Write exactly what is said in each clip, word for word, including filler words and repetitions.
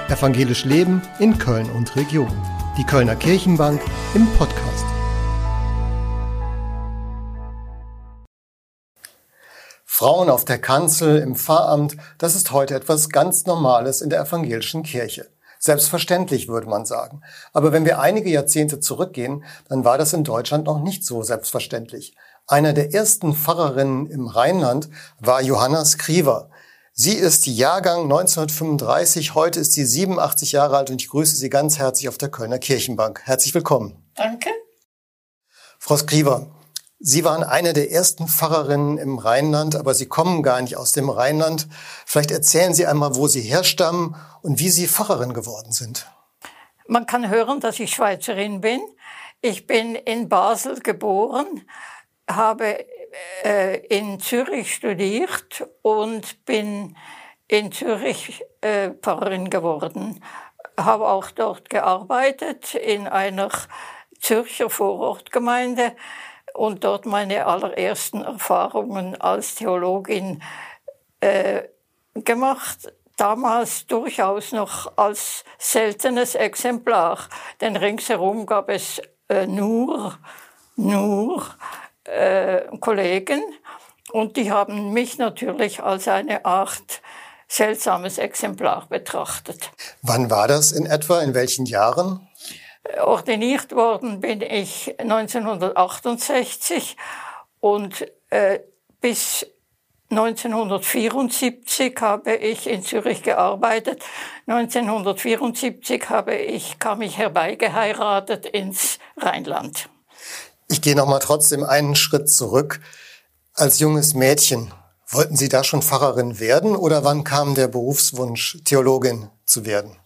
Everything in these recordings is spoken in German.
Evangelisch Leben in Köln und Region. Die Kölner Kirchenbank im Podcast. Frauen auf der Kanzel, im Pfarramt, das ist heute etwas ganz Normales in der evangelischen Kirche. Selbstverständlich, würde man sagen. Aber wenn wir einige Jahrzehnte zurückgehen, dann war das in Deutschland noch nicht so selbstverständlich. Einer der ersten Pfarrerinnen im Rheinland war Johanna Skriver. Sie ist Jahrgang neunzehnhundertfünfunddreißig, heute ist sie siebenundachtzig Jahre alt und ich grüße Sie ganz herzlich auf der Kölner Kirchenbank. Herzlich willkommen. Danke. Frau Skriver, Sie waren eine der ersten Pfarrerinnen im Rheinland, aber Sie kommen gar nicht aus dem Rheinland. Vielleicht erzählen Sie einmal, wo Sie herstammen und wie Sie Pfarrerin geworden sind. Man kann hören, dass ich Schweizerin bin. Ich bin in Basel geboren, habe äh, in Zürich studiert und bin in Zürich äh, Pfarrerin geworden. Habe auch dort gearbeitet in einer Zürcher Vorortgemeinde und dort meine allerersten Erfahrungen als Theologin äh, gemacht. Damals durchaus noch als seltenes Exemplar, denn ringsherum gab es äh, nur, nur äh, Kollegen und die haben mich natürlich als eine Art seltsames Exemplar betrachtet. Wann war das in etwa? In welchen Jahren? Ordiniert worden bin ich neunzehnhundertachtundsechzig und äh, bis neunzehnhundertvierundsiebzig habe ich in Zürich gearbeitet. neunzehnhundertvierundsiebzig habe ich, kam ich herbeigeheiratet ins Rheinland. Ich gehe noch mal trotzdem einen Schritt zurück. Als junges Mädchen, wollten Sie da schon Pfarrerin werden oder wann kam der Berufswunsch, Theologin zu werden?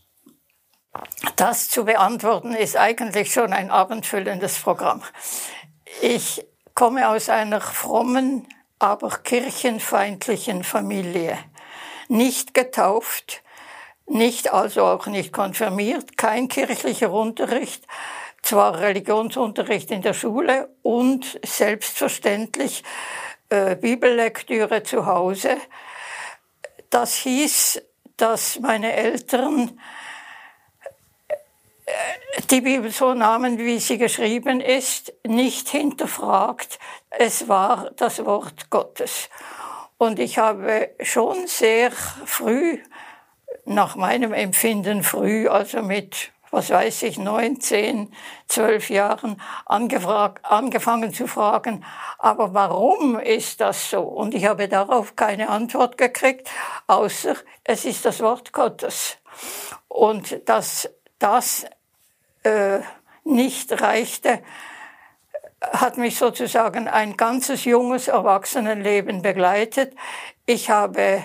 Das zu beantworten ist eigentlich schon ein abendfüllendes Programm. Ich komme aus einer frommen, aber kirchenfeindlichen Familie. Nicht getauft, nicht also auch nicht konfirmiert, kein kirchlicher Unterricht, zwar Religionsunterricht in der Schule und selbstverständlich äh, Bibellektüre zu Hause. Das hieß, dass meine Eltern die Bibel so nahmen, wie sie geschrieben ist, nicht hinterfragt. Es war das Wort Gottes. Und ich habe schon sehr früh, nach meinem Empfinden früh, also mit, was weiß ich, neun, zehn, zwölf Jahren, angefragt, angefangen zu fragen, aber warum ist das so? Und ich habe darauf keine Antwort gekriegt, außer es ist das Wort Gottes. Und dass das Äh, nicht reichte, hat mich sozusagen ein ganzes junges Erwachsenenleben begleitet. Ich habe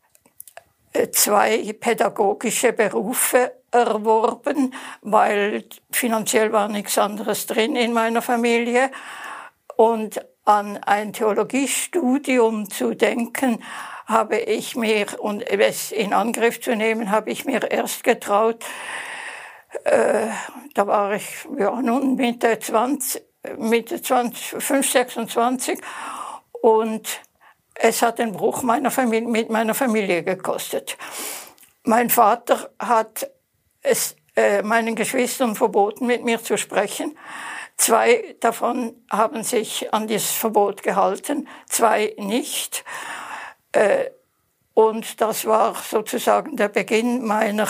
zwei pädagogische Berufe erworben, weil finanziell war nichts anderes drin in meiner Familie. Und an ein Theologiestudium zu denken, habe ich mir, und es in Angriff zu nehmen, habe ich mir erst getraut, Äh, da war ich ja nun Mitte zwanzig, Mitte zwanzig, fünf, sechsundzwanzig und es hat den Bruch meiner Familie, mit meiner Familie gekostet. Mein Vater hat es äh, meinen Geschwistern verboten, mit mir zu sprechen. Zwei davon haben sich an dieses Verbot gehalten, zwei nicht. Äh, und das war sozusagen der Beginn meiner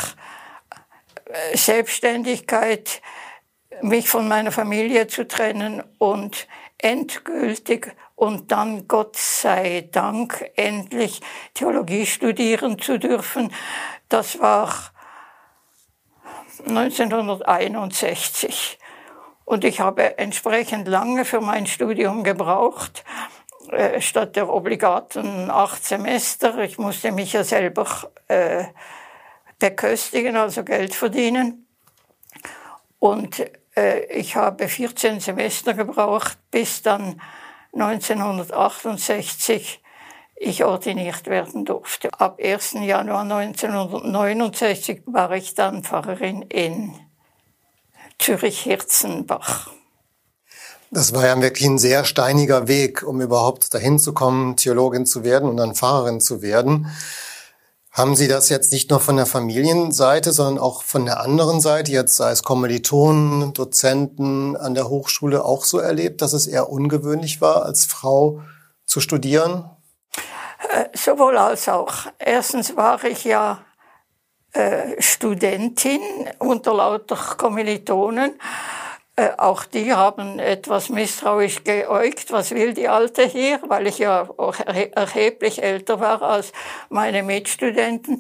Selbstständigkeit, mich von meiner Familie zu trennen und endgültig und dann, Gott sei Dank, endlich Theologie studieren zu dürfen. Das war neunzehnhunderteinundsechzig. Und ich habe entsprechend lange für mein Studium gebraucht, äh, statt der obligaten acht Semester. Ich musste mich ja selber äh, beköstigen, also Geld verdienen. Und äh, ich habe vierzehn Semester gebraucht, bis dann neunzehnhundertachtundsechzig ich ordiniert werden durfte. Ab ersten Januar neunzehnhundertneunundsechzig war ich dann Pfarrerin in Zürich-Hirzenbach. Das war ja wirklich ein sehr steiniger Weg, um überhaupt dahin zu kommen, Theologin zu werden und dann Pfarrerin zu werden. Haben Sie das jetzt nicht nur von der Familienseite, sondern auch von der anderen Seite, jetzt sei es Kommilitonen, Dozenten an der Hochschule, auch so erlebt, dass es eher ungewöhnlich war, als Frau zu studieren? Äh, sowohl als auch. Erstens war ich ja äh, Studentin unter lauter Kommilitonen. Äh, auch die haben etwas misstrauisch geäugt, was will die Alte hier, weil ich ja auch erhe- erheblich älter war als meine Mitstudenten,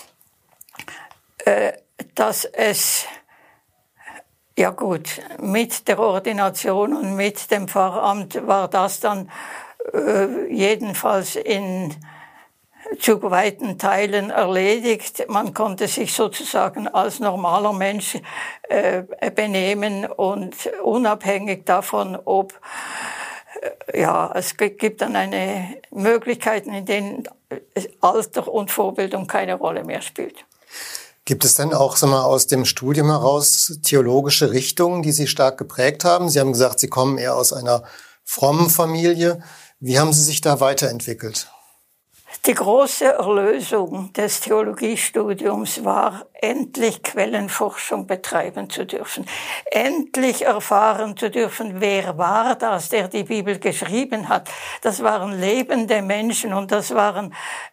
äh, dass es, ja gut, mit der Ordination und mit dem Pfarramt war das dann äh, jedenfalls in zu weiten Teilen erledigt. Man konnte sich sozusagen als normaler Mensch äh, benehmen und unabhängig davon, ob äh, ja, es gibt dann eine Möglichkeiten, in denen Alter und Vorbildung keine Rolle mehr spielt. Gibt es denn auch, sag mal, aus dem Studium heraus theologische Richtungen, die Sie stark geprägt haben? Sie haben gesagt, Sie kommen eher aus einer frommen Familie. Wie haben Sie sich da weiterentwickelt? Die große Erlösung des Theologiestudiums war, endlich Quellenforschung betreiben zu dürfen, endlich erfahren zu dürfen, wer war das, der die Bibel geschrieben hat. Das waren lebende Menschen und das waren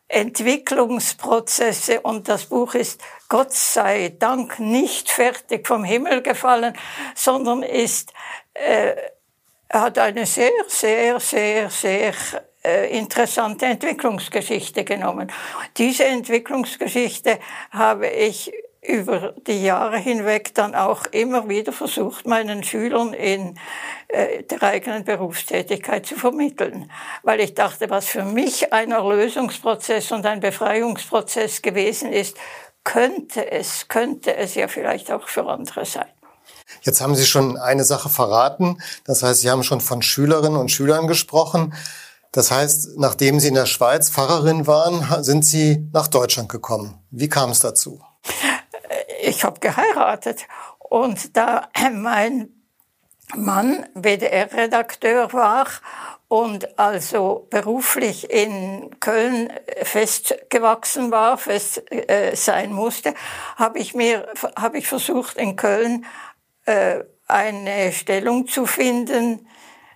Entwicklungsprozesse und das Buch ist, Gott sei Dank, nicht fertig vom Himmel gefallen, sondern ist, äh, hat eine sehr, sehr, sehr, sehr interessante Entwicklungsgeschichte genommen. Diese Entwicklungsgeschichte habe ich über die Jahre hinweg dann auch immer wieder versucht, meinen Schülern in äh, der eigenen Berufstätigkeit zu vermitteln. Weil ich dachte, was für mich ein Erlösungsprozess und ein Befreiungsprozess gewesen ist, könnte es, könnte es ja vielleicht auch für andere sein. Jetzt haben Sie schon eine Sache verraten. Das heißt, Sie haben schon von Schülerinnen und Schülern gesprochen. Das heißt, nachdem Sie in der Schweiz Pfarrerin waren, sind Sie nach Deutschland gekommen. Wie kam es dazu? Ich habe geheiratet und da mein Mann W D R-Redakteur war und also beruflich in Köln festgewachsen war, fest äh, sein musste, habe ich mir habe ich versucht in Köln äh, eine Stellung zu finden.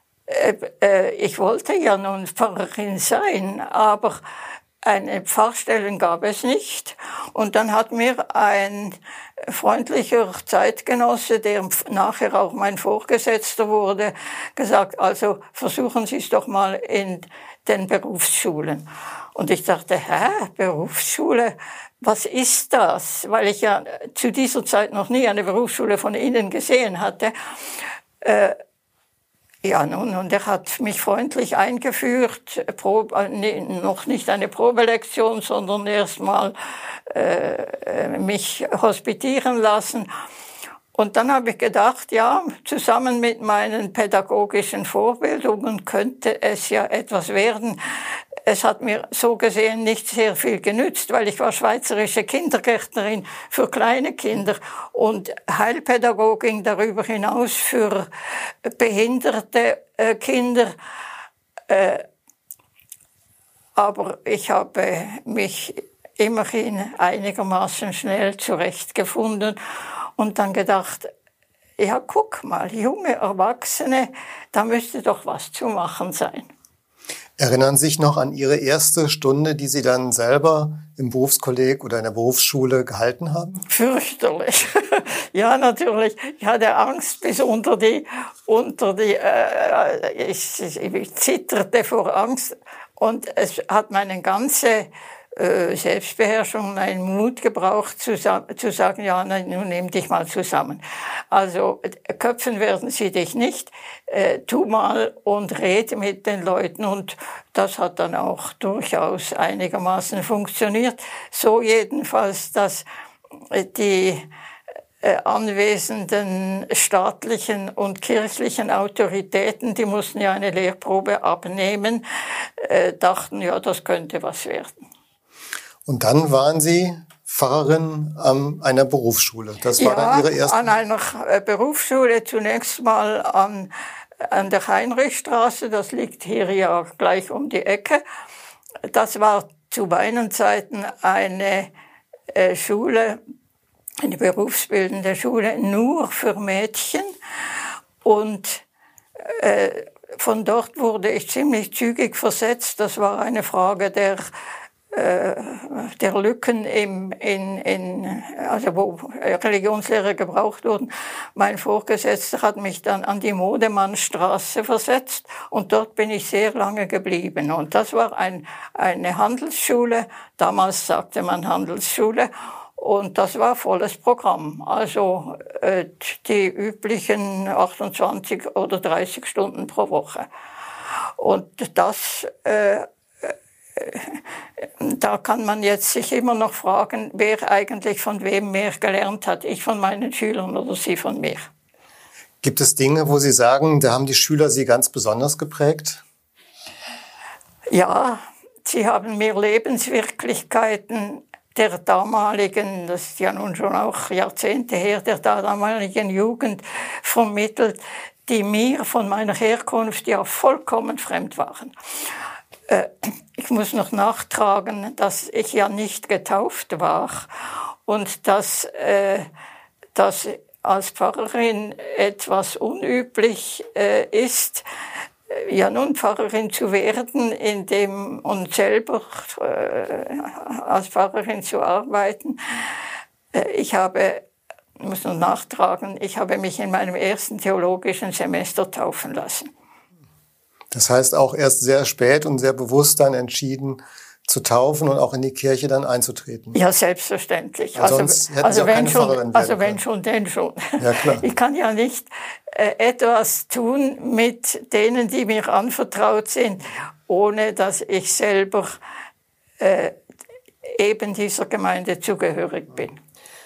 Ich wollte ja nun Pfarrerin sein, aber eine Pfarrstelle gab es nicht. Und dann hat mir ein freundlicher Zeitgenosse, der nachher auch mein Vorgesetzter wurde, gesagt, also versuchen Sie es doch mal in den Berufsschulen. Und ich dachte, hä, Berufsschule? Was ist das? Weil ich ja zu dieser Zeit noch nie eine Berufsschule von Ihnen gesehen hatte. Äh, Ja, nun, und er hat mich freundlich eingeführt, Probe, nee, noch nicht eine Probelektion, sondern erst mal äh, mich hospitieren lassen. Und dann habe ich gedacht, ja, zusammen mit meinen pädagogischen Vorbildungen könnte es ja etwas werden. Es hat mir so gesehen nicht sehr viel genützt, weil ich war schweizerische Kindergärtnerin für kleine Kinder und Heilpädagogin darüber hinaus für behinderte äh, Kinder. Äh, aber ich habe mich immerhin einigermaßen schnell zurechtgefunden und dann gedacht, ja, guck mal, junge Erwachsene, da müsste doch was zu machen sein. Erinnern Sie sich noch an Ihre erste Stunde, die Sie dann selber im Berufskolleg oder in der Berufsschule gehalten haben? Fürchterlich. Ja, natürlich. Ich hatte Angst bis unter die, unter die, äh, ich, ich zitterte vor Angst und es hat meine ganze äh, Selbstbeherrschung, meinen Mut gebraucht, zu, zu sagen, ja, nein, nun nimm dich mal zusammen. Also köpfen werden sie dich nicht, äh, tu mal und rede mit den Leuten und das hat dann auch durchaus einigermaßen funktioniert. So jedenfalls, dass die äh, anwesenden staatlichen und kirchlichen Autoritäten, die mussten ja eine Lehrprobe abnehmen, äh, dachten, ja, das könnte was werden. Und dann waren Sie Pfarrerin an einer Berufsschule. Das war ja, dann Ihre erste? An einer Berufsschule, zunächst mal an, an der Heinrichstraße, das liegt hier ja gleich um die Ecke. Das war zu meinen Zeiten eine äh, Schule, eine berufsbildende Schule nur für Mädchen. Und äh, von dort wurde ich ziemlich zügig versetzt. Das war eine Frage der der Lücken im, in, in, also wo Religionslehrer gebraucht wurden. Mein Vorgesetzter hat mich dann an die Modemannstraße versetzt und dort bin ich sehr lange geblieben. Und das war ein, eine Handelsschule, damals sagte man Handelsschule, und das war volles Programm. Also äh, die üblichen achtundzwanzig oder dreißig Stunden pro Woche. Und das äh, Da kann man jetzt sich immer noch fragen, wer eigentlich von wem mehr gelernt hat. Ich von meinen Schülern oder Sie von mir. Gibt es Dinge, wo Sie sagen, da haben die Schüler Sie ganz besonders geprägt? Ja, sie haben mir Lebenswirklichkeiten der damaligen, das ist ja nun schon auch Jahrzehnte her, der damaligen Jugend vermittelt, die mir von meiner Herkunft ja vollkommen fremd waren. Ich muss noch nachtragen, dass ich ja nicht getauft war und dass äh, das als Pfarrerin etwas unüblich äh, ist, ja nun Pfarrerin zu werden, indem und selber äh, als Pfarrerin zu arbeiten. Äh, ich habe, ich muss noch nachtragen, ich habe mich in meinem ersten theologischen Semester taufen lassen. Das heißt auch erst sehr spät und sehr bewusst dann entschieden zu taufen und auch in die Kirche dann einzutreten. Ja, selbstverständlich. Also, sonst hätten also Sie auch wenn keine schon, Pfarrerin werden also wenn können. schon, denn schon. Ja, klar. Ich kann ja nicht äh, etwas tun mit denen, die mir anvertraut sind, ohne dass ich selber äh, eben dieser Gemeinde zugehörig bin.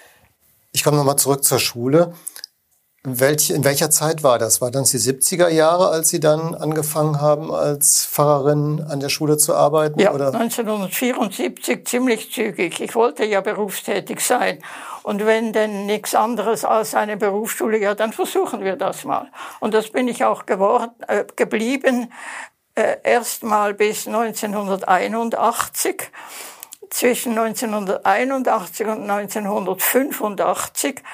Ich komme nochmal zurück zur Schule. Welche, in welcher Zeit war das? War das die siebziger Jahre, als Sie dann angefangen haben, als Pfarrerin an der Schule zu arbeiten? Ja, oder? neunzehnhundertvierundsiebzig, ziemlich zügig. Ich wollte ja berufstätig sein. Und wenn denn nichts anderes als eine Berufsschule, ja, dann versuchen wir das mal. Und das bin ich auch geworden, äh, geblieben, äh, erst mal bis neunzehnhunderteinundachtzig. Zwischen neunzehnhunderteinundachtzig und neunzehnhundertfünfundachtzig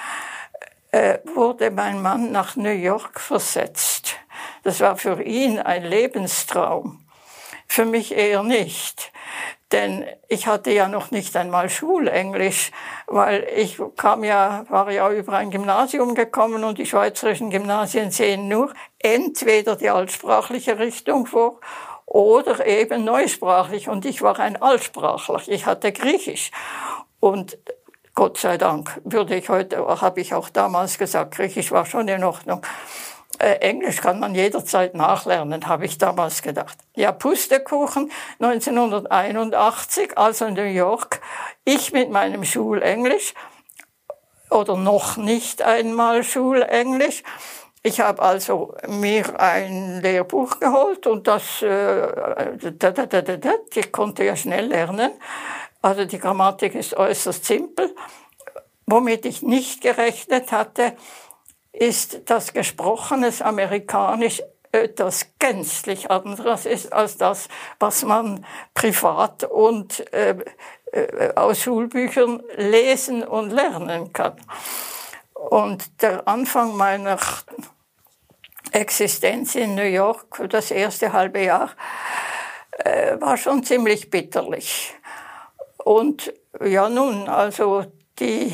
Äh, wurde mein Mann nach New York versetzt. Das war für ihn ein Lebenstraum. Für mich eher nicht. Denn ich hatte ja noch nicht einmal Schulenglisch, weil ich kam ja, war ja über ein Gymnasium gekommen und die schweizerischen Gymnasien sehen nur entweder die altsprachliche Richtung vor oder eben neusprachlich. Und ich war ein Altsprachler. Ich hatte Griechisch. Und Gott sei Dank, würde ich heute, habe ich auch damals gesagt, Griechisch war schon in Ordnung. Äh, Englisch kann man jederzeit nachlernen, habe ich damals gedacht. Ja, Pustekuchen, neunzehnhunderteinundachtzig, also in New York, ich mit meinem Schulenglisch, oder noch nicht einmal Schulenglisch. Ich habe also mir ein Lehrbuch geholt und das, äh, da, da, da, da, da, ich konnte ja schnell lernen. Also die Grammatik ist äußerst simpel. Womit ich nicht gerechnet hatte, ist, dass gesprochenes Amerikanisch etwas gänzlich anderes ist als das, was man privat und äh, äh, aus Schulbüchern lesen und lernen kann. Und der Anfang meiner Existenz in New York, das erste halbe Jahr, äh, war schon ziemlich bitterlich. Und ja nun, also die,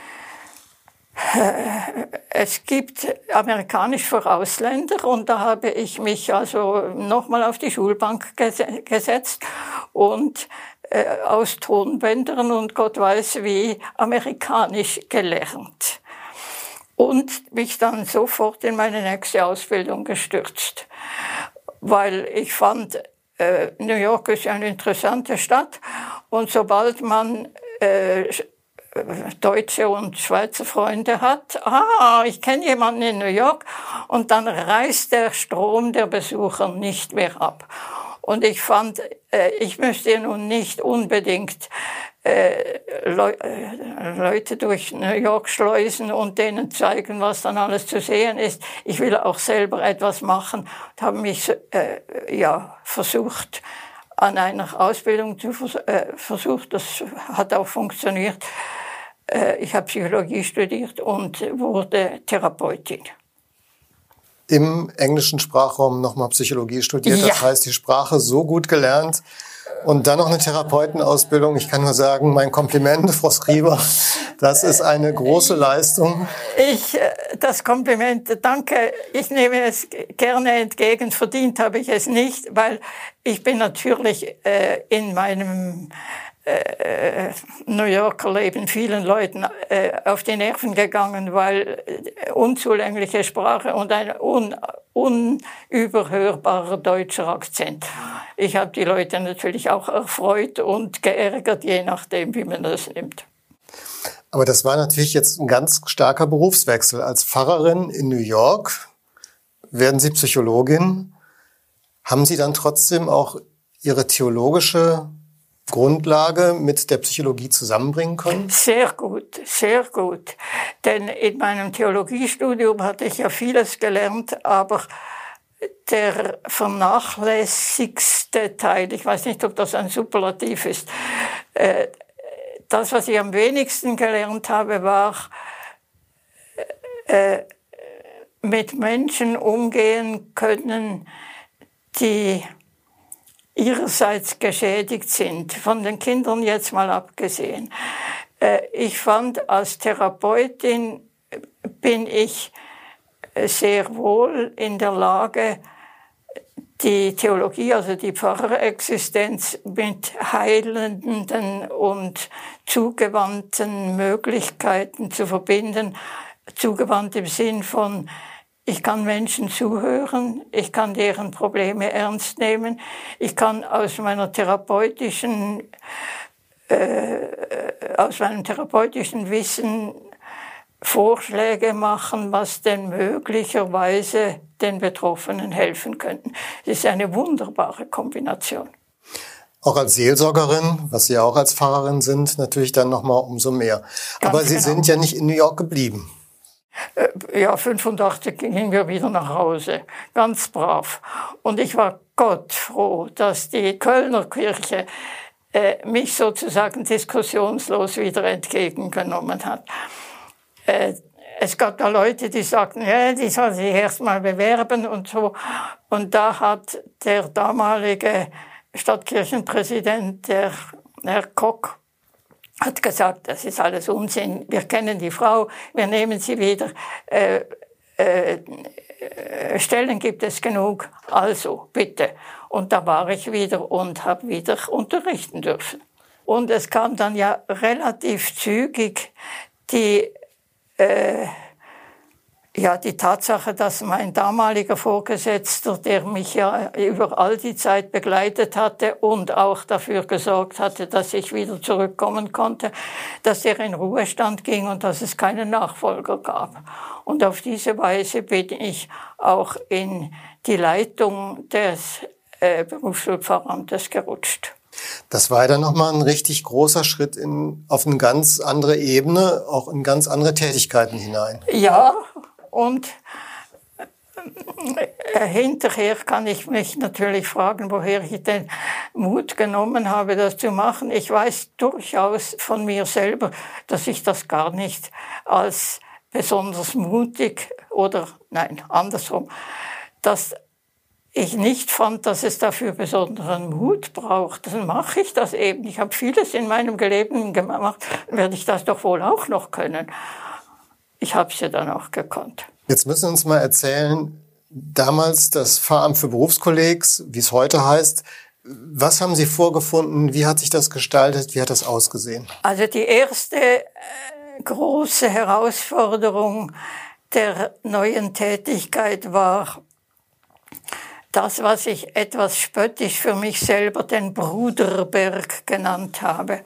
äh, es gibt Amerikanisch für Ausländer und da habe ich mich also nochmal auf die Schulbank ges- gesetzt und äh, aus Tonbändern und Gott weiß wie Amerikanisch gelernt. Und mich dann sofort in meine nächste Ausbildung gestürzt, weil ich fand, äh, New York ist eine interessante Stadt und sobald man äh, deutsche und Schweizer Freunde hat, ah, ich kenne jemanden in New York, und dann reißt der Strom der Besucher nicht mehr ab. Und ich fand, äh, ich möchte nun nicht unbedingt äh, Le- äh, Leute durch New York schleusen und denen zeigen, was dann alles zu sehen ist. Ich will auch selber etwas machen und habe mich äh, ja versucht, an einer Ausbildung zu vers äh, versucht. Das hat auch funktioniert. Äh, ich habe Psychologie studiert und wurde Therapeutin. Im englischen Sprachraum nochmal Psychologie studiert, das ja. heißt, die Sprache so gut gelernt und dann noch eine Therapeutenausbildung. Ich kann nur sagen, mein Kompliment, Frau Skriber, das ist eine große Leistung. Ich, das Kompliment, danke, ich nehme es gerne entgegen, verdient habe ich es nicht, weil ich bin natürlich äh, in meinem äh, New Yorker Leben vielen Leuten äh, auf die Nerven gegangen, weil äh, unzulängliche Sprache und ein un, unüberhörbarer deutscher Akzent. Ich habe die Leute natürlich auch erfreut und geärgert, je nachdem, wie man das nimmt. Aber das war natürlich jetzt ein ganz starker Berufswechsel. Als Pfarrerin in New York werden Sie Psychologin. Haben Sie dann trotzdem auch Ihre theologische Grundlage mit der Psychologie zusammenbringen können? Sehr gut, sehr gut. Denn in meinem Theologiestudium hatte ich ja vieles gelernt, aber der vernachlässigste Teil, ich weiß nicht, ob das ein Superlativ ist, äh, das, was ich am wenigsten gelernt habe, war, äh, mit Menschen umgehen können, die ihrerseits geschädigt sind, von den Kindern jetzt mal abgesehen. Äh, ich fand, als Therapeutin bin ich sehr wohl in der Lage, die Theologie, also die Pfarrerexistenz mit heilenden und zugewandten Möglichkeiten zu verbinden. Zugewandt im Sinn von, ich kann Menschen zuhören, ich kann deren Probleme ernst nehmen, ich kann aus meiner therapeutischen, äh, aus meinem therapeutischen Wissen Vorschläge machen, was denn möglicherweise den Betroffenen helfen könnten. Es ist eine wunderbare Kombination. Auch als Seelsorgerin, was Sie auch als Pfarrerin sind, natürlich dann nochmal umso mehr. Ganz Aber Sie genau. sind ja nicht in New York geblieben. Ja, fünfundachtzig gingen wir wieder nach Hause, ganz brav. Und ich war Gott froh, dass die Kölner Kirche äh, mich sozusagen diskussionslos wieder entgegengenommen hat. Äh, es gab da Leute, die sagten, ja, die soll sich erst mal bewerben und so. Und da hat der damalige Stadtkirchenpräsident, der Herr Koch, hat gesagt, das ist alles Unsinn, wir kennen die Frau, wir nehmen sie wieder, äh, äh, Stellen gibt es genug, also bitte. Und da war ich wieder und habe wieder unterrichten dürfen. Und es kam dann ja relativ zügig die, äh, ja, die Tatsache, dass mein damaliger Vorgesetzter, der mich ja über all die Zeit begleitet hatte und auch dafür gesorgt hatte, dass ich wieder zurückkommen konnte, dass er in Ruhestand ging und dass es keinen Nachfolger gab. Und auf diese Weise bin ich auch in die Leitung des äh, Berufsschulpfarramtes gerutscht. Das war ja dann nochmal ein richtig großer Schritt in, auf eine ganz andere Ebene, auch in ganz andere Tätigkeiten hinein. Ja, und äh, hinterher kann ich mich natürlich fragen, woher ich den Mut genommen habe, das zu machen. Ich weiß durchaus von mir selber, dass ich das gar nicht als besonders mutig oder, nein, andersrum, dass ich nicht fand, dass es dafür besonderen Mut braucht. Dann mache ich das eben. Ich habe vieles in meinem Leben gemacht, werde ich das doch wohl auch noch können. Ich habe es ja dann auch gekonnt. Jetzt müssen Sie uns mal erzählen, damals das Pfarramt für Berufskollegs, wie es heute heißt, was haben Sie vorgefunden, wie hat sich das gestaltet, wie hat das ausgesehen? Also die erste äh, große Herausforderung der neuen Tätigkeit war das, was ich etwas spöttisch für mich selber den Bruderberg genannt habe,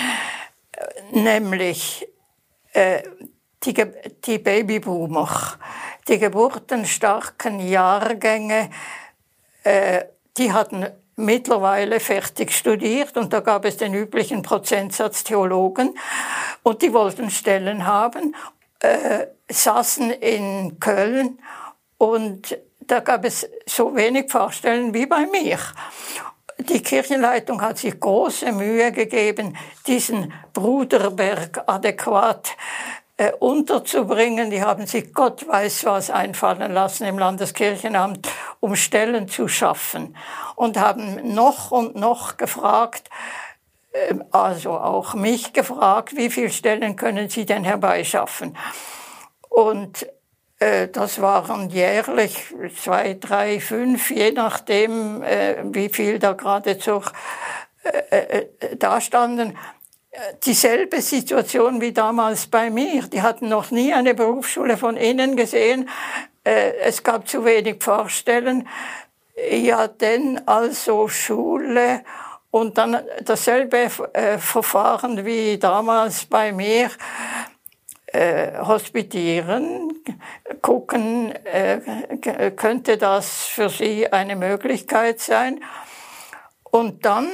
nämlich äh, die, die Babyboomer, die geburtenstarken Jahrgänge, äh, die hatten mittlerweile fertig studiert und da gab es den üblichen Prozentsatz Theologen und die wollten Stellen haben, äh, saßen in Köln und da gab es so wenig Pfarrstellen wie bei mir. die Kirchenleitung hat sich große Mühe gegeben, diesen Bruderberg adäquat äh, unterzubringen. Die haben sich Gott weiß was einfallen lassen im Landeskirchenamt, um Stellen zu schaffen. Und haben noch und noch gefragt, äh, also auch mich gefragt, wie viele Stellen können Sie denn herbeischaffen? Und äh, das waren jährlich zwei, drei, fünf, je nachdem, äh, wie viel da gerade zur, äh, äh, da standen. Dieselbe Situation wie damals bei mir. Die hatten noch nie eine Berufsschule von innen gesehen. Es gab zu wenig Pfarrstellen. Ja, denn also Schule und dann dasselbe Verfahren wie damals bei mir. Hospitieren, gucken, könnte das für sie eine Möglichkeit sein. Und dann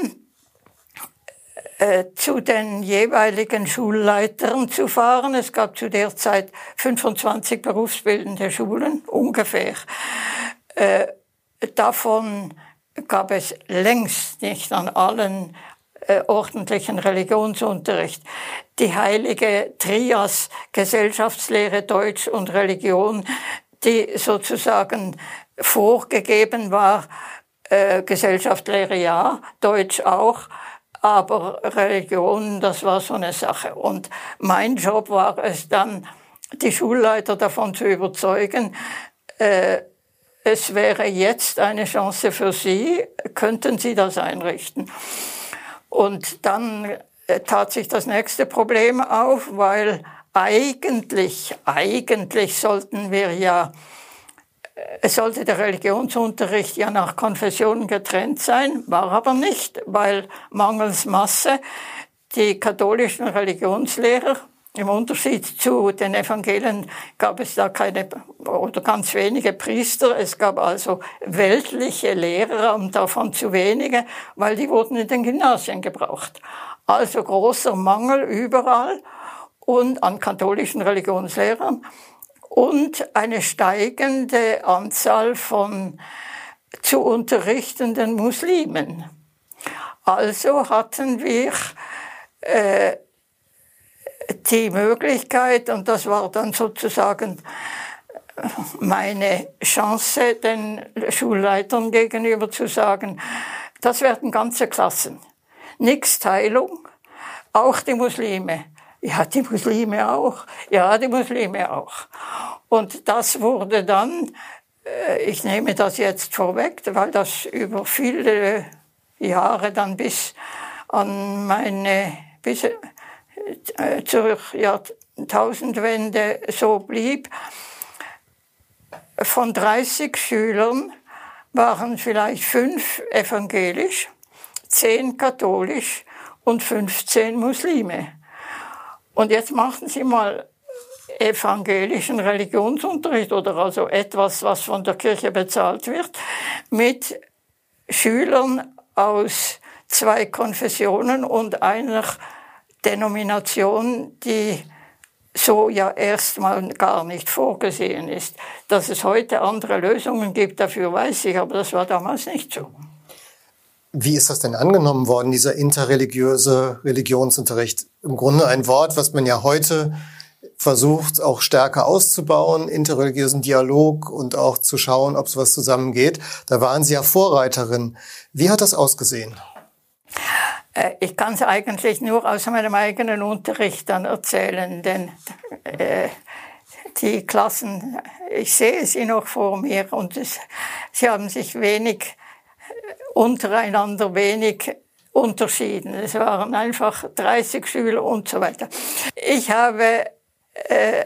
zu den jeweiligen Schulleitern zu fahren. Es gab zu der Zeit fünfundzwanzig berufsbildende Schulen, ungefähr. Äh, davon gab es längst nicht an allen äh, ordentlichen Religionsunterricht. Die heilige Trias Gesellschaftslehre, Deutsch und Religion, die sozusagen vorgegeben war, äh, Gesellschaftslehre ja, Deutsch auch, aber Religion, das war so eine Sache. Und mein Job war es dann, die Schulleiter davon zu überzeugen, äh, es wäre jetzt eine Chance für Sie, könnten Sie das einrichten? Und dann äh, tat sich das nächste Problem auf, weil eigentlich, eigentlich sollten wir ja Es sollte der Religionsunterricht ja nach Konfessionen getrennt sein, war aber nicht, weil mangels Masse die katholischen Religionslehrer, im Unterschied zu den Evangelien gab es da keine oder ganz wenige Priester, es gab also weltliche Lehrer und davon zu wenige, weil die wurden in den Gymnasien gebraucht. Also großer Mangel überall und an katholischen Religionslehrern. Und eine steigende Anzahl von zu unterrichtenden Muslimen. Also hatten wir äh, die Möglichkeit, und das war dann sozusagen meine Chance, den Schulleitern gegenüber zu sagen, das werden ganze Klassen. Nix Teilung, auch die Muslime. Ja, die Muslime auch. Ja, die Muslime auch. Und das wurde dann, ich nehme das jetzt vorweg, weil das über viele Jahre dann bis an meine, bis zur Jahrtausendwende so blieb. Von dreißig Schülern waren vielleicht fünf evangelisch, zehn katholisch und fünfzehn Muslime. Und jetzt machen Sie mal evangelischen Religionsunterricht oder also etwas, was von der Kirche bezahlt wird, mit Schülern aus zwei Konfessionen und einer Denomination, die so ja erstmal gar nicht vorgesehen ist. Dass es heute andere Lösungen gibt, dafür weiß ich, aber das war damals nicht so. Wie ist das denn angenommen worden, dieser interreligiöse Religionsunterricht? Im Grunde ein Wort, was man ja heute versucht, auch stärker auszubauen, interreligiösen Dialog und auch zu schauen, ob sowas zusammengeht. Da waren Sie ja Vorreiterin. Wie hat das ausgesehen? Ich kann es eigentlich nur aus meinem eigenen Unterricht dann erzählen, denn äh, die Klassen, ich sehe sie noch vor mir und es, sie haben sich wenig untereinander wenig unterschieden. Es waren einfach dreißig Schüler und so weiter. Ich habe äh,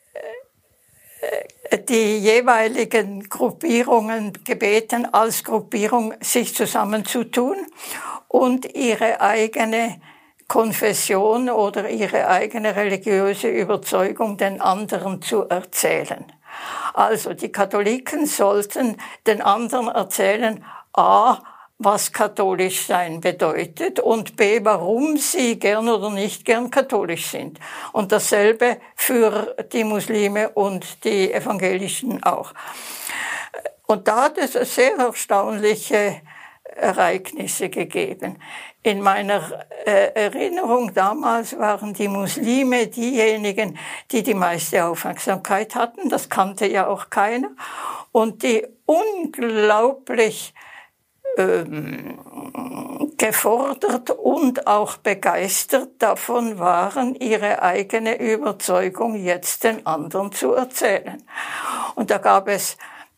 die jeweiligen Gruppierungen gebeten, als Gruppierung sich zusammenzutun und ihre eigene Konfession oder ihre eigene religiöse Überzeugung den anderen zu erzählen. Also die Katholiken sollten den anderen erzählen, a, was katholisch sein bedeutet und b, warum sie gern oder nicht gern katholisch sind. Und dasselbe für die Muslime und die Evangelischen auch. Und da hat es eine sehr erstaunliche Ereignisse gegeben. In meiner äh, Erinnerung damals waren die Muslime diejenigen, die die meiste Aufmerksamkeit hatten. Das kannte ja auch keiner. Und die unglaublich ähm, gefordert und auch begeistert davon waren, ihre eigene Überzeugung jetzt den anderen zu erzählen. Und da gab es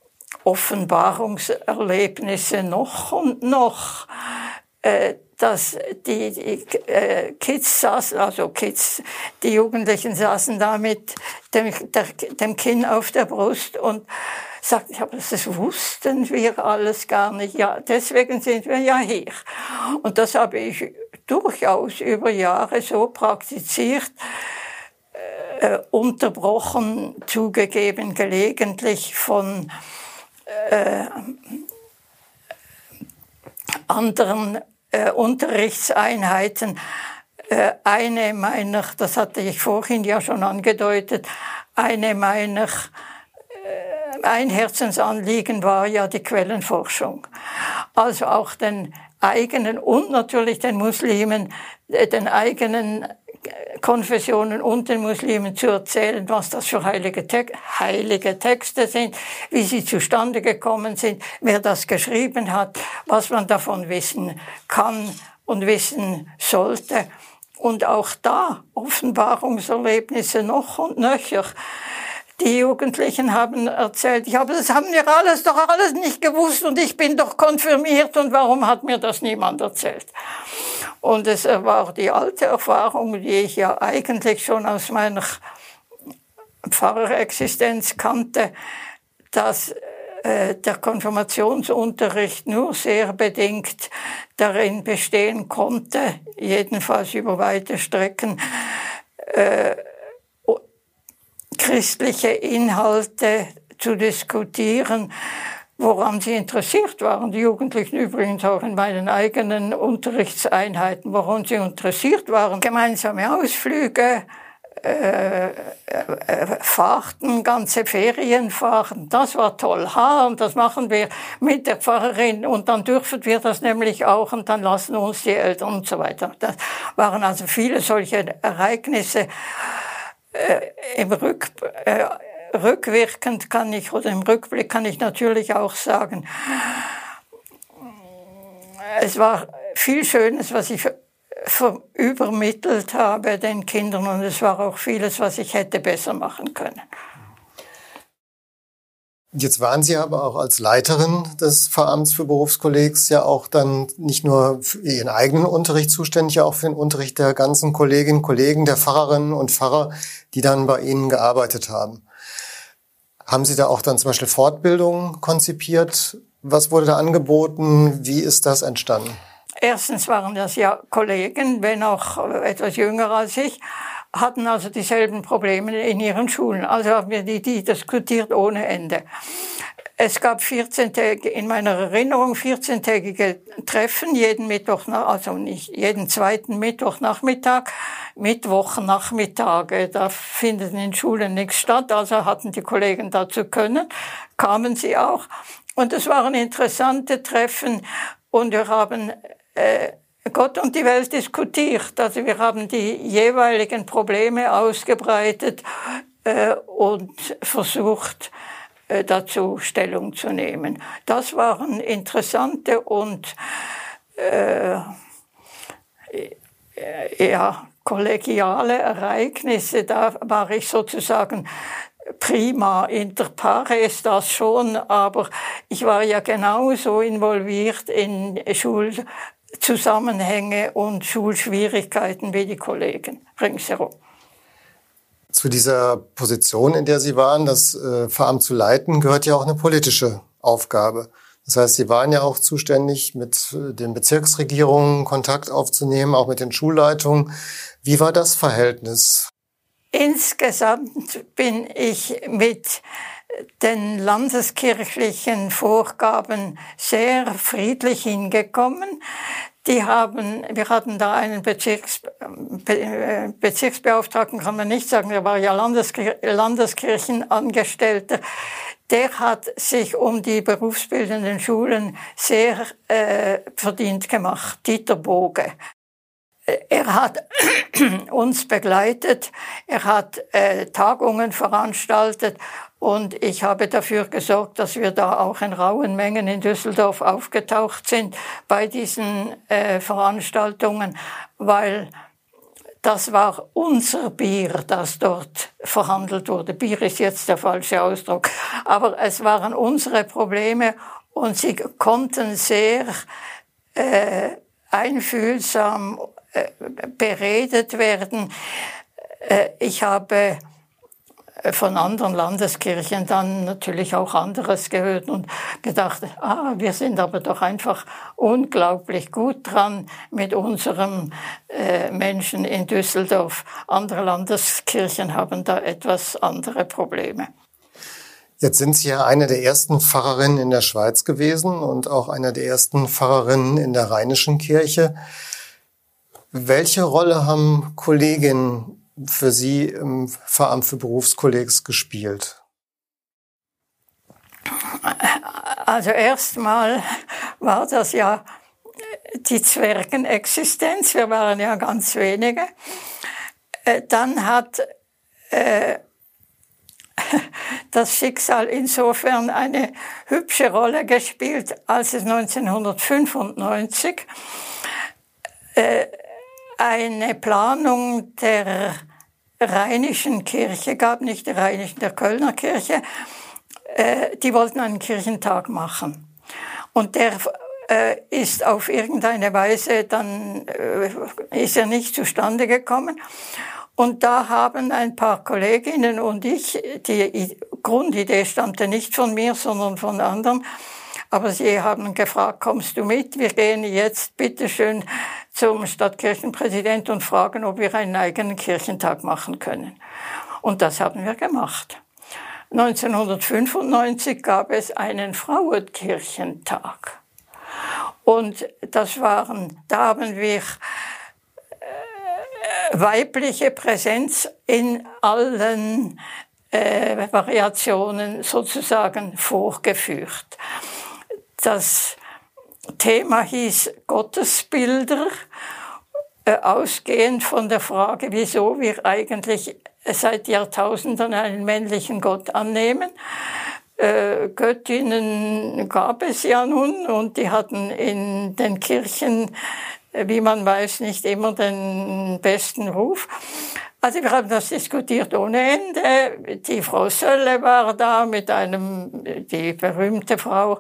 Offenbarungserlebnisse noch und noch, äh, dass die, die äh, Kids saßen, also Kids, die Jugendlichen saßen da mit dem, der, dem Kinn auf der Brust und sagten, ja, das wussten wir alles gar nicht. Ja, deswegen sind wir ja hier. Und das habe ich durchaus über Jahre so praktiziert, äh, unterbrochen, zugegeben, gelegentlich von äh, anderen äh, Unterrichtseinheiten. Äh, eine meiner, das hatte ich vorhin ja schon angedeutet, eine meiner äh, ein Herzensanliegen war ja die Quellenforschung. Also auch den eigenen und natürlich den Muslimen, äh, den eigenen Konfessionen und den Muslimen zu erzählen, was das für heilige, Te- heilige Texte sind, wie sie zustande gekommen sind, wer das geschrieben hat, was man davon wissen kann und wissen sollte. Und auch da Offenbarungserlebnisse noch und nöcher. Die Jugendlichen haben erzählt, ja, aber das haben wir alles doch alles nicht gewusst und ich bin doch konfirmiert und warum hat mir das niemand erzählt? Und es war die alte Erfahrung, die ich ja eigentlich schon aus meiner Pfarrerexistenz kannte, dass äh, der Konfirmationsunterricht nur sehr bedingt darin bestehen konnte, jedenfalls über weite Strecken, äh, christliche Inhalte zu diskutieren, woran sie interessiert waren. Die Jugendlichen übrigens auch in meinen eigenen Unterrichtseinheiten, woran sie interessiert waren. Gemeinsame Ausflüge, äh, äh, Fahrten, ganze Ferienfahrten, das war toll. Ha, und das machen wir mit der Pfarrerin und dann dürfen wir das nämlich auch und dann lassen uns die Eltern und so weiter. Das waren also viele solche Ereignisse. Äh, im Rück, äh, rückwirkend kann ich, oder im Rückblick kann ich natürlich auch sagen, es war viel Schönes, was ich übermittelt habe den Kindern und es war auch vieles, was ich hätte besser machen können. Jetzt waren Sie aber auch als Leiterin des Pfarramts für Berufskollegs ja auch dann nicht nur für Ihren eigenen Unterricht zuständig, ja auch für den Unterricht der ganzen Kolleginnen und Kollegen, der Pfarrerinnen und Pfarrer, die dann bei Ihnen gearbeitet haben. Haben Sie da auch dann zum Beispiel Fortbildungen konzipiert? Was wurde da angeboten? Wie ist das entstanden? Erstens waren das ja Kollegen, wenn auch etwas jünger als ich, hatten also dieselben Probleme in ihren Schulen. Also haben wir die, die diskutiert ohne Ende. Es gab vierzehntägige, in meiner Erinnerung vierzehntägige Treffen, jeden Mittwoch, also nicht jeden zweiten Mittwochnachmittag, Mittwochnachmittage, da findet in Schulen nichts statt, also hatten die Kollegen dazu können, kamen sie auch. Und es waren interessante Treffen und wir haben äh, Gott und die Welt diskutiert. Also wir haben die jeweiligen Probleme ausgebreitet äh, und versucht, äh, dazu Stellung zu nehmen. Das waren interessante und äh, ja, kollegiale Ereignisse. Da war ich sozusagen prima inter pares, das schon, aber ich war ja genauso involviert in Schulzusammenhänge und Schulschwierigkeiten wie die Kollegen ringsherum. Zu dieser Position, in der Sie waren, das äh, Pfarramt zu leiten, gehört ja auch eine politische Aufgabe. Das heißt, Sie waren ja auch zuständig, mit den Bezirksregierungen Kontakt aufzunehmen, auch mit den Schulleitungen. Wie war das Verhältnis? Insgesamt bin ich mit den landeskirchlichen Vorgaben sehr friedlich hingekommen. Die haben, wir hatten da einen Bezirks, Be, Bezirksbeauftragten, kann man nicht sagen, der war ja Landeskir, Landeskirchenangestellter, der hat sich um die berufsbildenden Schulen sehr äh, verdient gemacht, Dieter Boge. Er hat uns begleitet, er hat äh, Tagungen veranstaltet und ich habe dafür gesorgt, dass wir da auch in rauen Mengen in Düsseldorf aufgetaucht sind bei diesen äh, Veranstaltungen, weil das war unser Bier, das dort verhandelt wurde. Bier ist jetzt der falsche Ausdruck, aber es waren unsere Probleme und sie konnten sehr äh, einfühlsam beredet werden. Ich habe von anderen Landeskirchen dann natürlich auch anderes gehört und gedacht, ah, wir sind aber doch einfach unglaublich gut dran mit unserem äh, Menschen in Düsseldorf. Andere Landeskirchen haben da etwas andere Probleme. Jetzt sind Sie ja eine der ersten Pfarrerinnen in der Schweiz gewesen und auch eine der ersten Pfarrerinnen in der Rheinischen Kirche. Welche Rolle haben Kolleginnen für Sie im Pfarramt für Berufskollegs gespielt? Also erstmal war das ja die Zwergenexistenz. Wir waren ja ganz wenige. Dann hat äh, das Schicksal insofern eine hübsche Rolle gespielt, als es neunzehnhundertfünfundneunzig äh, eine Planung der Rheinischen Kirche gab, nicht der Rheinischen, der Kölner Kirche. Äh, die wollten einen Kirchentag machen. Und der äh, ist auf irgendeine Weise, dann äh, ist er nicht zustande gekommen. Und da haben ein paar Kolleginnen und ich, die Grundidee stammte nicht von mir, sondern von anderen, aber sie haben gefragt, kommst du mit? Wir gehen jetzt bitteschön zum Stadtkirchenpräsident und fragen, ob wir einen eigenen Kirchentag machen können. Und das haben wir gemacht. neunzehnhundertfünfundneunzig gab es einen Frauenkirchentag. Und das waren, da haben wir äh, weibliche Präsenz in allen äh, Variationen sozusagen vorgeführt. Das Thema hieß Gottesbilder, äh, ausgehend von der Frage, wieso wir eigentlich seit Jahrtausenden einen männlichen Gott annehmen. Äh, Göttinnen gab es ja nun und die hatten in den Kirchen, wie man weiß, nicht immer den besten Ruf. Also wir haben das diskutiert ohne Ende. Die Frau Sölle war da mit einem, die berühmte Frau,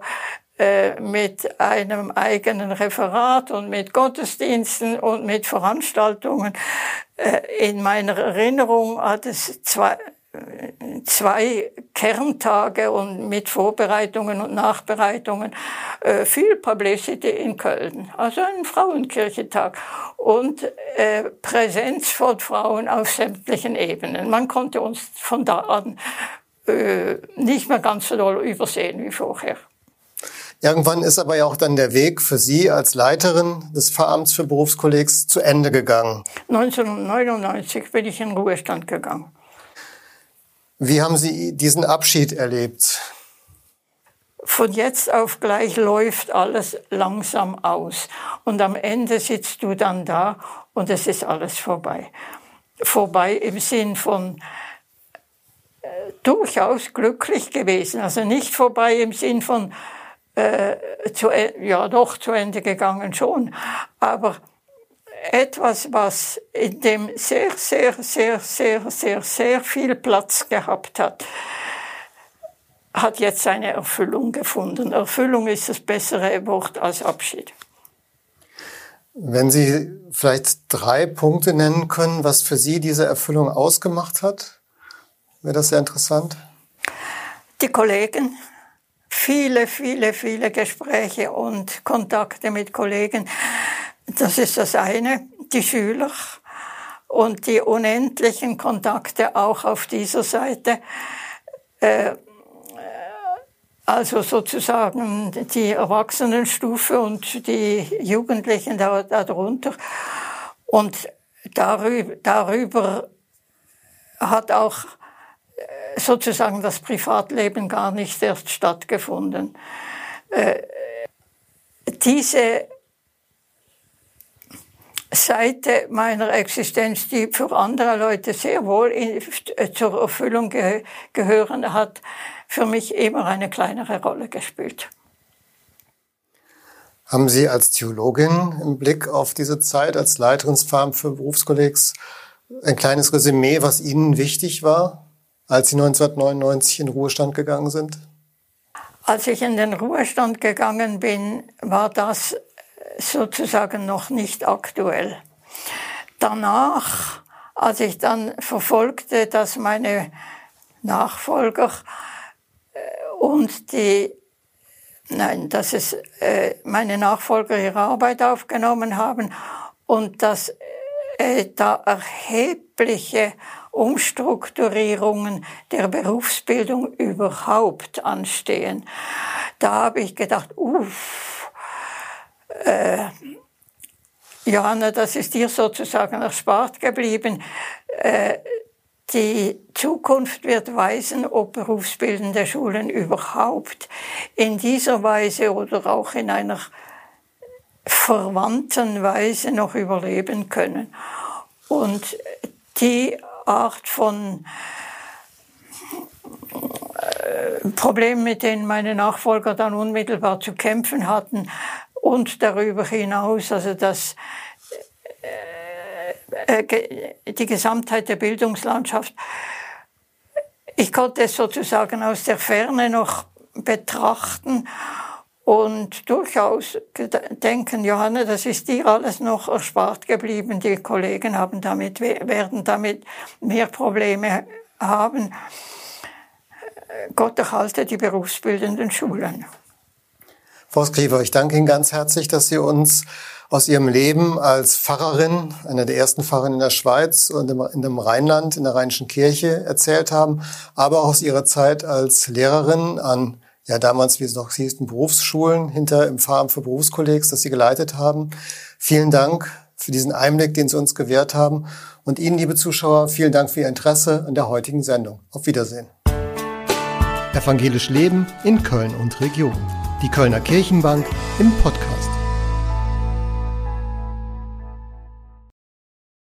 mit einem eigenen Referat und mit Gottesdiensten und mit Veranstaltungen. In meiner Erinnerung hat es zwei, zwei Kerntage und mit Vorbereitungen und Nachbereitungen viel Publicity in Köln. Also ein Frauenkirchentag und Präsenz von Frauen auf sämtlichen Ebenen. Man konnte uns von da an nicht mehr ganz so doll übersehen wie vorher. Irgendwann ist aber ja auch dann der Weg für Sie als Leiterin des Pfarramts für Berufskollegs zu Ende gegangen. neunzehnhundertneunundneunzig bin ich in Ruhestand gegangen. Wie haben Sie diesen Abschied erlebt? Von jetzt auf gleich läuft alles langsam aus. Und am Ende sitzt du dann da und es ist alles vorbei. Vorbei im Sinn von äh, durchaus glücklich gewesen. Also nicht vorbei im Sinn von Äh, zu, ja doch zu Ende gegangen schon, aber etwas, was in dem sehr, sehr, sehr, sehr, sehr, sehr viel Platz gehabt hat, hat jetzt seine Erfüllung gefunden. Erfüllung ist das bessere Wort als Abschied. Wenn Sie vielleicht drei Punkte nennen können, was für Sie diese Erfüllung ausgemacht hat, wäre das sehr interessant. Die Kollegen. Viele, viele, viele Gespräche und Kontakte mit Kollegen. Das ist das eine. Die Schüler und die unendlichen Kontakte auch auf dieser Seite. Äh, also sozusagen die Erwachsenenstufe und die Jugendlichen da, darunter. Und darüber, darüber hat auch sozusagen das Privatleben gar nicht erst stattgefunden. Äh, diese Seite meiner Existenz, die für andere Leute sehr wohl in, zur Erfüllung ge gehören, hat für mich immer eine kleinere Rolle gespielt. Haben Sie als Theologin im Blick auf diese Zeit als Leiterin des Pfarramt für Berufskollegs ein kleines Resümee, was Ihnen wichtig war, als Sie neunzehnhundertneunundneunzig in den Ruhestand gegangen sind? Als ich in den Ruhestand gegangen bin, war das sozusagen noch nicht aktuell. Danach, als ich dann verfolgte, dass meine Nachfolger und die, nein, dass es äh, meine Nachfolger ihre Arbeit aufgenommen haben und dass äh, da erhebliche Umstrukturierungen der Berufsbildung überhaupt anstehen. Da habe ich gedacht, uff, Äh, Johanna, das ist dir sozusagen erspart geblieben. Äh, die Zukunft wird weisen, ob berufsbildende Schulen überhaupt in dieser Weise oder auch in einer verwandten Weise noch überleben können. Und die Art von äh, Problemen, mit denen meine Nachfolger dann unmittelbar zu kämpfen hatten, und darüber hinaus, also dass äh, die Gesamtheit der Bildungslandschaft, ich konnte es sozusagen aus der Ferne noch betrachten und durchaus denken, Johanna, das ist dir alles noch erspart geblieben, die Kollegen haben damit, werden damit mehr Probleme haben. Gott erhalte die berufsbildenden Schulen. Frau Skriver, ich danke Ihnen ganz herzlich, dass Sie uns aus Ihrem Leben als Pfarrerin, einer der ersten Pfarrerinnen in der Schweiz und in dem Rheinland, in der Rheinischen Kirche erzählt haben, aber auch aus Ihrer Zeit als Lehrerin an, ja damals, wie es noch hieß, Berufsschulen hinter im Pfarramt für Berufskollegs, das Sie geleitet haben. Vielen Dank für diesen Einblick, den Sie uns gewährt haben. Und Ihnen, liebe Zuschauer, vielen Dank für Ihr Interesse an der heutigen Sendung. Auf Wiedersehen. Evangelisch Leben in Köln und Region. Die Kölner Kirchenbank im Podcast.